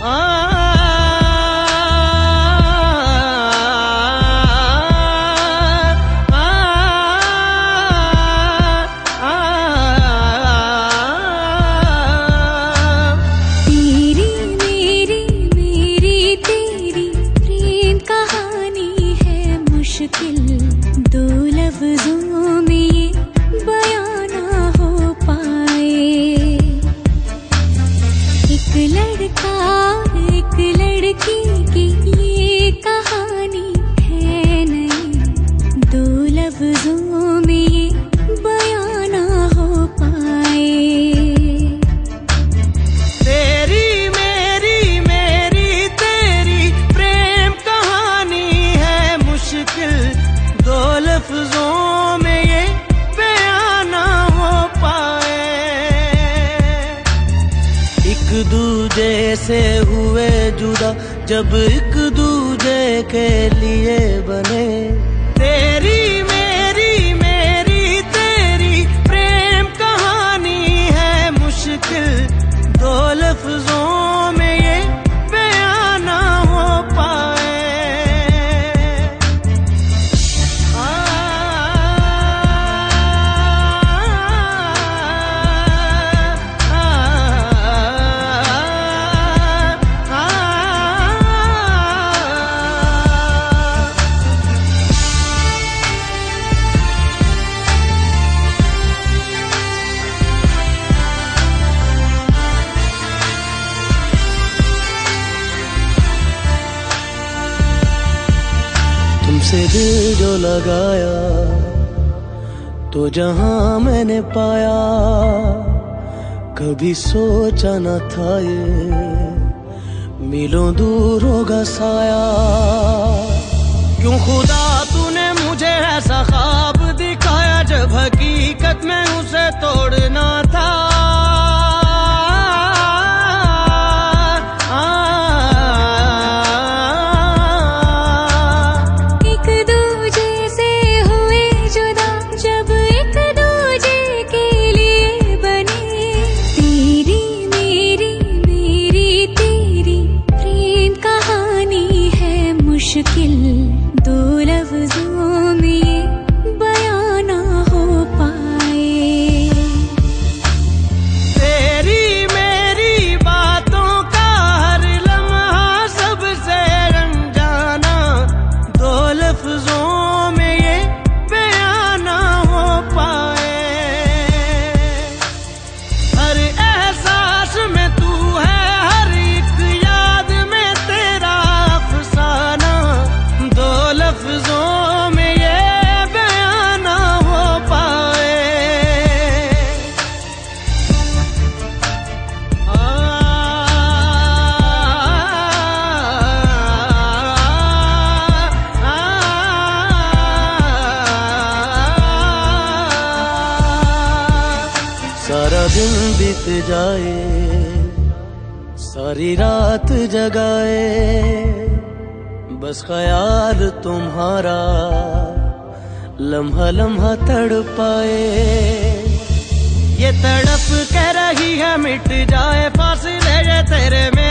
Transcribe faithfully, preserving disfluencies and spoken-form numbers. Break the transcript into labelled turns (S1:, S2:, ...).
S1: दो लफ्जों में ये बयां ना हो पाए। एक लड़का एक लड़की की ये कहानी है नहीं, दो लफ्जों में ये बयां ना हो पाए।
S2: तेरी मेरी मेरी तेरी प्रेम कहानी है मुश्किल, दो लफ्जों में ये बयां ना हो पाए। एक दूजे से हुए जुदा जब एक दूजे के लिए बने। तेरी मेरी मेरी तेरी प्रेम कहानी है मुश्किल, दो लफ्जों में ये बयां ना हो पाए। तुमसे दिल जो लगाया तो जहां मैंने पाया, कभी सोचा न था ये मिलों दूर होगा साया। क्यों खुदा तूने मुझे ऐसा ख्वाब दिखाया जब हकीकत में उसे तोड़ना था। मुश्किल दो लफ्जों में ये बयां ना हो पाए। तेरी मेरी बातों का हर लम्हा सबसे अनजाना, दो लफ्जों में ये बयां ना हो पाए। हर एहसास में तू है, हर एक याद में तेरा अफसाना, दो लफ्जों में ये बयां ना हो पाए। आ, आ, सारा दिन बीत जाए, सारी रात जगाए, बस ख्याल तुम्हारा लम्हा लम्हा तड़पाए। ये तड़प कह रही है मिट जाए फासले ये तेरे में